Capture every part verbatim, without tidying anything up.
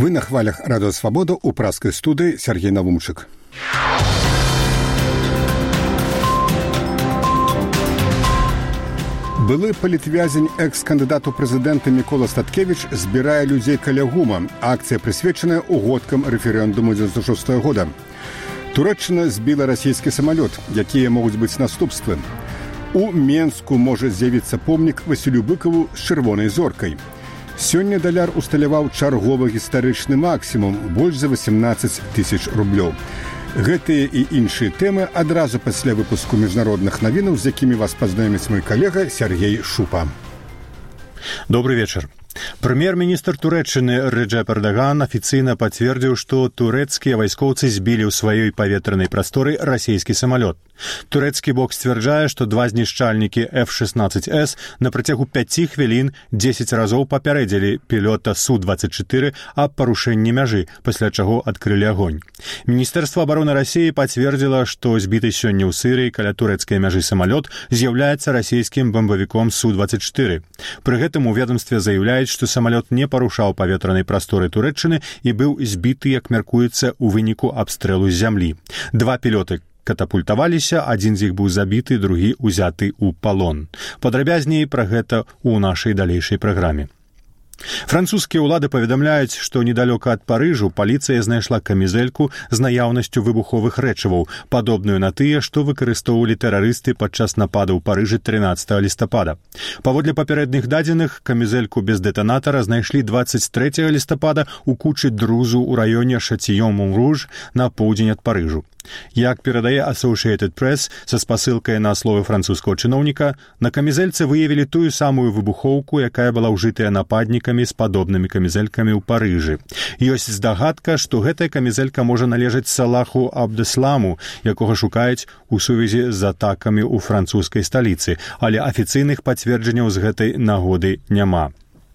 Вы на хвалях Радио Свобода у пражской студии Сергей Навумчик. Былы палітвязень экс-кандыдат у прэзідэнта Мікола Статкевіч збірае людзей каля гума. Акцыя прысвечаная угодкам рэферэндуму дзевяносто шестого года. Турэччына збіла расійскі самалёт, якія могуць быць наступствы. У Менску можа з'явіцца помнік Васілю Быкаву з чырвонай зоркай. Сёння даляр усталяваў чарговы гістарычны максімум больш за восемнадцать тысяч рублёў. Гэтыя і іншыя тэмы адразу пасля выпуску міжнародных навінаў, з якімі вас пазнаёміць мой калега Сергей Шупа. Добрый вечер. Прэм'ер-міністр Турэччыны Рэджэп Эрдаган афіцыйна пацвердзіў, што турэцкія вайскоўцы збілі ў сваёй паветранай прасторы расійскі самалёт. Турэцкі бок сцвярджае, што два знішчальнікі эф шестнадцать эс на працягу пяці хвілін дзесяць разоў папярэдзілі пілота Су двадцать четыре аб парушэнні мяжы, пасля чаго адкрылі агонь. Міністэрства абароны Расіі пацвердзіла, што збіты сёння ў Сырыі каля турэцкай мяжы самалёт з'яўляецца расійскім бамбавіком Су двадцать четыре. Пры гэтым у ведомстве заяўляюць, што самалёт не парушаў паветранай прасторы Турэччыны і быў збіты, як мяркуецца, у выніку абстрэлу з зямлі. Два пілоты катапультаваліся, адзін з іх быў забіты, другі ўзяты ў палон. Падрабязней пра гэта ў нашай далейшай праграме. Французскія ўлады паведамляюць, што недалёка ад Парыжу паліцыя знайшла камізэльку з наяўнасцю выбуховых рэчываў, падобную на тыя, што выкарыстоўвалі тэрарысты падчас нападу ў Парыжы трынаццатага лістапада. Паводле папярэдных дадзеных, камізэльку без дэтанатара знайшлі двадцать трэцяга лістапада ў кучы друзу ў раёне Шатіён-Мон-Руж на поўдзень ад Парыжу. Як перадае Associated Press са спасылкай на словы французскага чыноўніка, на камізэльцы выявілі тую самую выбухоўку, якая была ўжытая нападнікамі з падобнымі камізэлькамі ў Парыжы. Ёсць здагадка, што гэтая камізэлька можа належаць Салаху Абдесламу, якога шукаюць у сувязі з атакамі ў французскай сталіцы, але афіцыйных пацверджанняў з гэтай нагоды няма.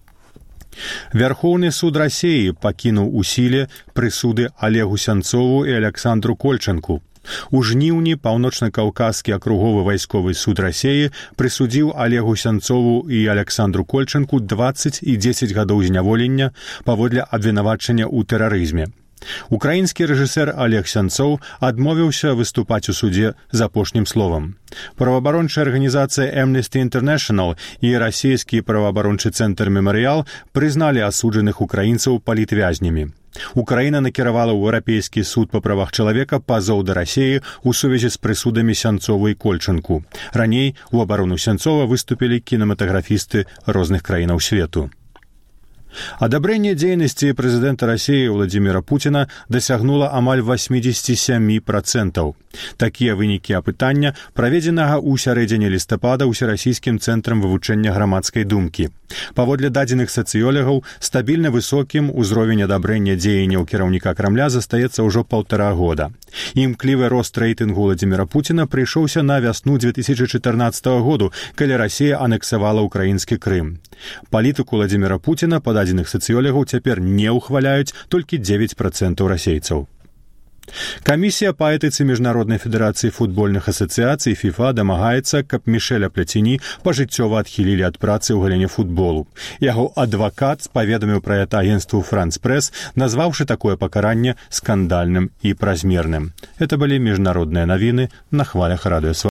Вярхоўны суд Расіі пакінуў у сіле прысуды Олегу Сянцову і Александру Кольчанку. У жніўні паўночна-каўказскі акруговы вайсковы суд Расіі прысудзіў Олегу Сянцову і Александру Кольчанку двадцать і дзесяць гадоў зняволення паводле абвінавачання ў тэрарызме. Украінскі рэжысэр Олег Сянцоў адмовіўся выступаць у судзе з апошнім словам. Праваабарончая арганізацыя Amnesty International і расійскі праваабарончы цэнтр Мемарыял прызналі асуджаных украінцаў палітвязнямі. Украіна накіравала ў Еўрапейскі суд па правах чалавека пазоў да Расіі ў сувязі з прысудамі Сянцова і Кольчанку. Раней у абарону Сянцова выступілі кінематаграфісты розных краінаў свету. Адабрэнне дзейнасці прэзідэнта Расіі Владзіміра Пуціна дасягнула амаль восемьдесят семь процентов. Такія вынікі апытання, праведзенага ў сярэдзіне лістапада ўсерасійскім цэнтрам вывучэння грамадскай думкі. Паводле дадзеных сацыёлагаў, стабільна высокім узровень адабрэння дзеянняў кіраўніка Крамля застаецца ўжо паўтара года. Імклівы рост рэйтынгу Владзіміра Пуціна прыйшоўся на вясну две тысячи четырнадцатого году, калі Расія анексавала ўкраінскі Крым. Палітыку Владзіміра Пуціна па дадзеных сацыёлагаў цяпер не ўхваляюць толькі девять процентов расейцаў. Камісія па этыцы Міжнароднай федэрацыі футбольных асацыяцый ФІФА дамагаецца, каб Мішэля Пляціні пажыццёва адхілілі ад працы ў галіне футболу. Яго адвакат паведаміў пра гэта агенцтву France Press, назваўшы такое пакаранне скандальным і празмерным. Это былі міжнародныя навіны на хвалях Радыё Свабода.